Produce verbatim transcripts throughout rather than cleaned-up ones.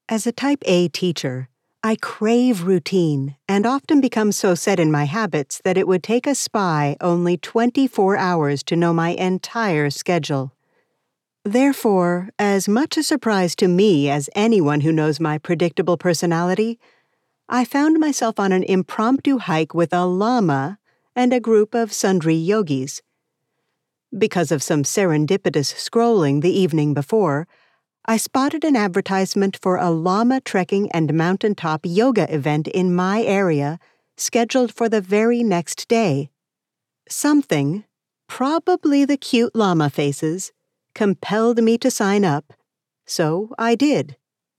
As a Type A teacher, I crave routine and often become so set in my habits that it would take a spy only twenty-four hours to know my entire schedule. Therefore, as much a surprise to me as anyone who knows my predictable personality, I found myself on an impromptu hike with a llama and a group of sundry yogis. Because of some serendipitous scrolling the evening before, I spotted an advertisement for a llama trekking and mountaintop yoga event in my area scheduled for the very next day. Something, probably the cute llama faces, compelled me to sign up, so I did.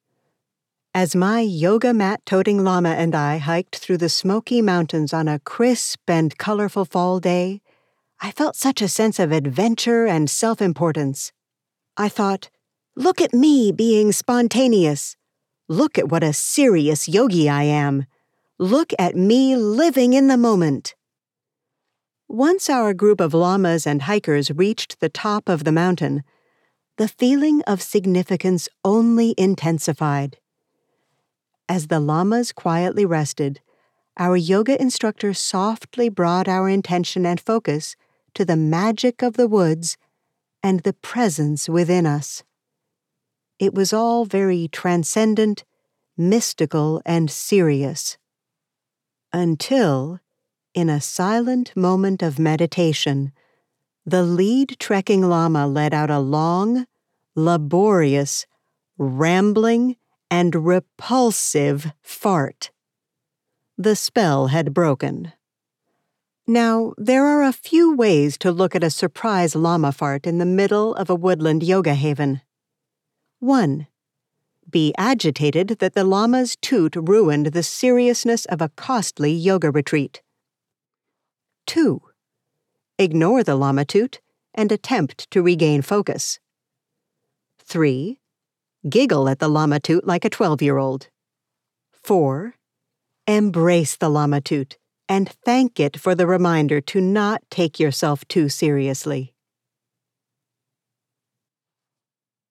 As my yoga mat-toting llama and I hiked through the Smoky Mountains on a crisp and colorful fall day, I felt such a sense of adventure and self-importance. I thought, look at me being spontaneous. Look at what a serious yogi I am. Look at me living in the moment. Once our group of llamas and hikers reached the top of the mountain, the feeling of significance only intensified. As the llamas quietly rested, our yoga instructor softly brought our intention and focus to the magic of the woods and the presence within us. It was all very transcendent, mystical, and serious. Until, in a silent moment of meditation, the lead trekking llama let out a long, laborious, rambling, and repulsive fart. The spell had broken. Now, there are a few ways to look at a surprise llama fart in the middle of a woodland yoga haven. One. Be agitated that the llama's toot ruined the seriousness of a costly yoga retreat. Two. Ignore the llama toot and attempt to regain focus. Three. Giggle at the llama toot like a twelve-year-old. Four. Embrace the llama toot and thank it for the reminder to not take yourself too seriously.